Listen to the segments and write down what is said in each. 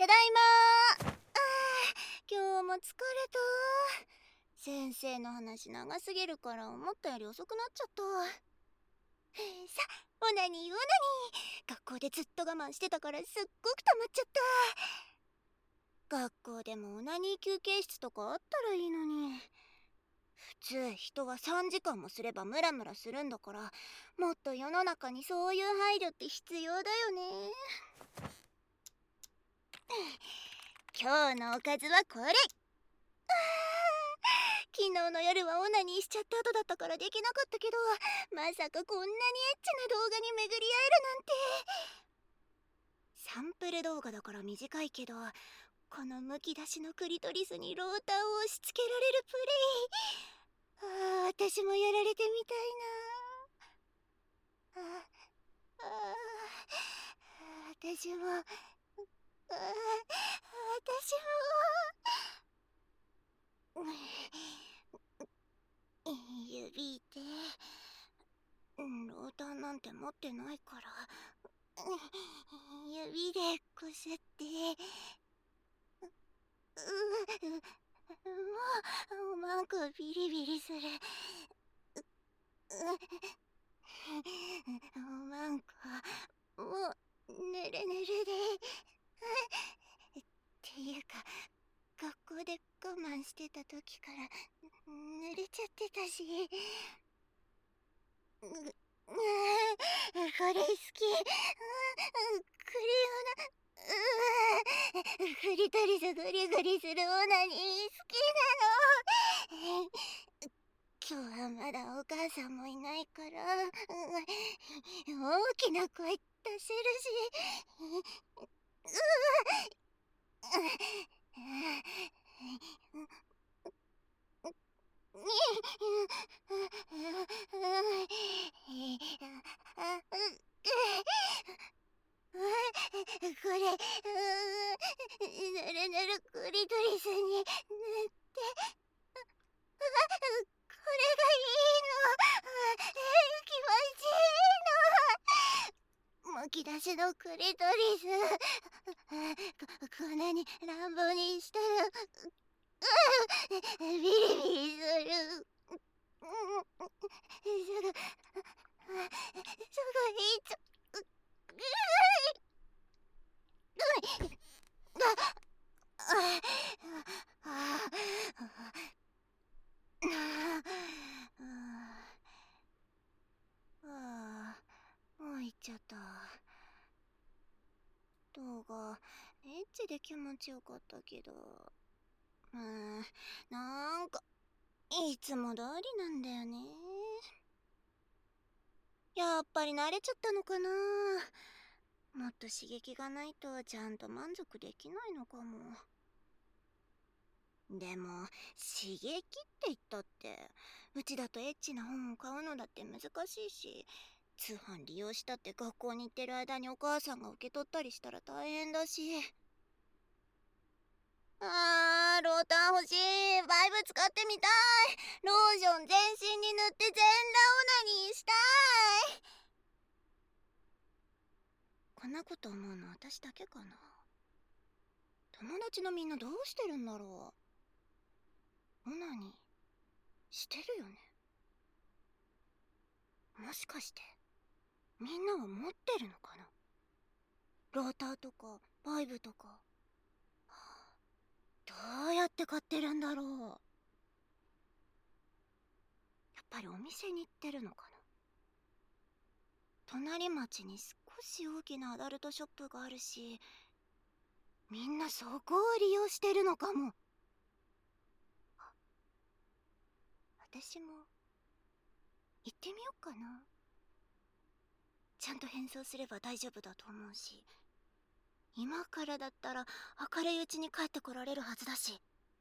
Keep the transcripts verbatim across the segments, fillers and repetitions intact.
ただいまー。あー、今日も疲れた。先生の話長すぎるから思ったより遅くなっちゃった。さ、オナニーオナニー。学校でずっと我慢してたからすっごく溜まっちゃった。学校でもオナニー休憩室とかあったらいいのに。普通人はさんじかんもすればムラムラするんだから、もっと世の中にそういう配慮って必要だよね。今日のおかずはこれ。昨日の夜はオナニーしちゃった後だったからできなかったけど、まさかこんなにエッチな動画に巡り合えるなんて。サンプル動画だから短いけど、このむき出しのクリトリスにローターを押し付けられるプレイ。ああ、私もやられてみたいな。ああ、私も、ああ、私も。指でローターなんて持ってないから指でこすってうもうなんかビリビリする。なんかもうぬるぬるでっていうか学校で我慢してた時から濡れちゃってたし。ううこれ好き。クリオナクリトリスグリグリするオナニー好きなの。今日はまだお母さんもいないから大きな声出せるし。これぬるぬるクリトリスに塗ってこれがいいの。気持ちいいの。むき出しのクリトリスこんなに乱暴にしたらビリビリする。すぐすぐいっちゃもう行っちゃった。動画エッチで気持ちよかったけど、うん、なんかいつも通りなんだよね。やっぱり慣れちゃったのかな。もっと刺激がないとちゃんと満足できないのかも。でも刺激って言ったってうちだとエッチな本を買うのだって難しいし、通販利用したって学校に行ってる間にお母さんが受け取ったりしたら大変だし。あー、ローター欲しい。バイブ使ってみたい。ローション全身に塗って全裸オナニーしたい。こんなこと思うの私だけかな。友達のみんなどうしてるんだろう。オナニーしてるよね。もしかしてみんなは持ってるのかな。ローターとかバイブとか。どうやって買ってるんだろう。やっぱりお店に行ってるのかな。隣町に少し大きなアダルトショップがあるし、みんなそこを利用してるのかも。私も行ってみよっかな。ちゃんと変装すれば大丈夫だと思うし、今からだったら明るいうちに帰ってこられるはずだし。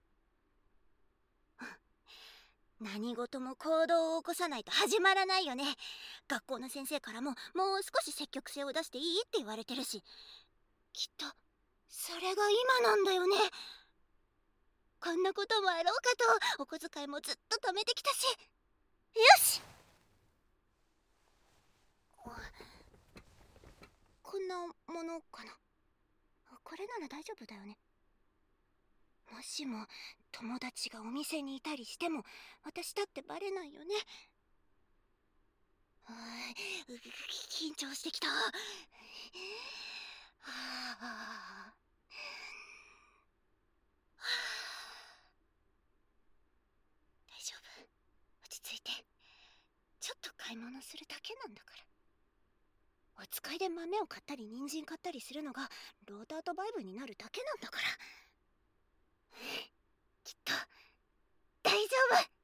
何事も行動を起こさないと始まらないよね。学校の先生からももう少し積極性を出していいって言われてるし、きっとそれが今なんだよね。こんなこともあろうかとお小遣いもずっと貯めてきたし。よし、こんなものかな。これななら大丈夫だよね。もしも友達がお店にいたりしても私だってバレないよね。はーい、緊張してきた。はあ、大丈夫、落ち着いて。ちょっと買い物するだけなんだから。お使いで豆を買ったり人参買ったりするのがローターとバイブになるだけなんだから。きっと大丈夫。